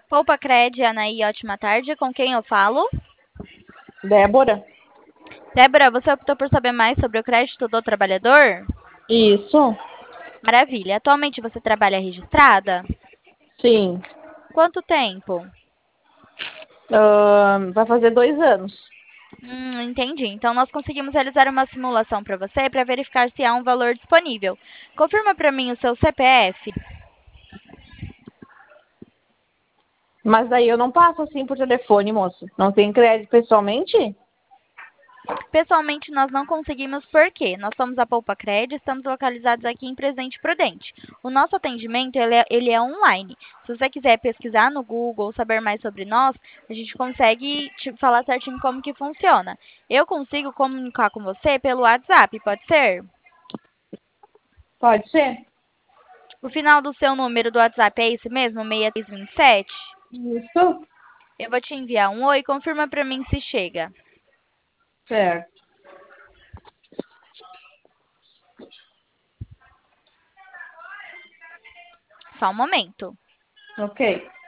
Poupa Cred, Anaí, ótima tarde. Com quem eu falo? Débora? Débora, você optou por saber mais sobre o crédito do trabalhador? Isso? Maravilha. Atualmente você trabalha registrada? Sim. Quanto tempo? Vai fazer 2 anos. Entendi. Então nós conseguimos realizar uma simulação para você para verificar se há um valor disponível. Confirma para mim o seu CPF. Mas daí eu não passo assim por telefone, moço. Não tem crédito pessoalmente? Pessoalmente, nós não conseguimos por quê? Nós somos a Poupa Cred, estamos localizados aqui em Presidente Prudente. O nosso atendimento ele é online. Se você quiser pesquisar no Google, saber mais sobre nós, a gente consegue te falar certinho como que funciona. Eu consigo comunicar com você pelo WhatsApp, pode ser? Pode ser? O final do seu número do WhatsApp é esse mesmo, 6327? Isso? Eu vou te enviar um oi, confirma para mim se chega. Certo. Só um momento. Ok.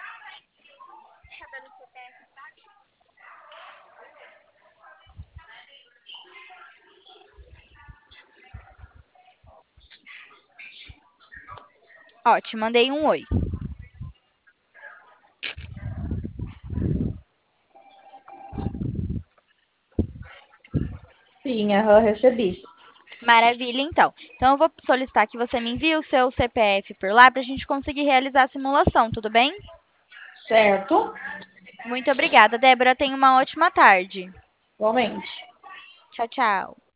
Ó, te mandei um oi. Sim, recebi. Maravilha, então. Então, eu vou solicitar que você me envie o seu CPF por lá para a gente conseguir realizar a simulação, tudo bem? Certo? Muito obrigada, Débora. Tenha uma ótima tarde. Igualmente. Tchau, tchau.